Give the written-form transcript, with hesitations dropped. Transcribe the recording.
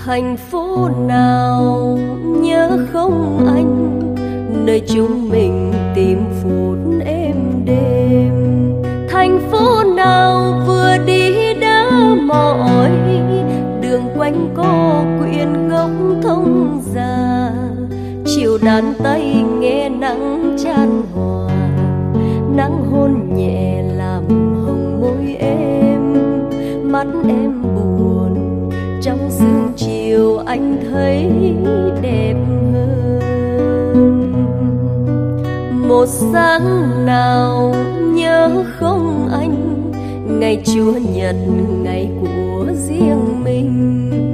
Thành phố nào nhớ không anh, nơi chúng mình tìm phút êm đêm. Thành phố nào vừa đi đã mỏi, đường quanh co quyện gốc thông già. Chiều đàn tay nghe nắng chan hòa, nắng hôn nhẹ làm hồng môi em. Mắt em buồn trong sương chiều, anh thấy đẹp hơn. Một sáng nào nhớ không anh, ngày Chúa Nhật ngày của riêng mình.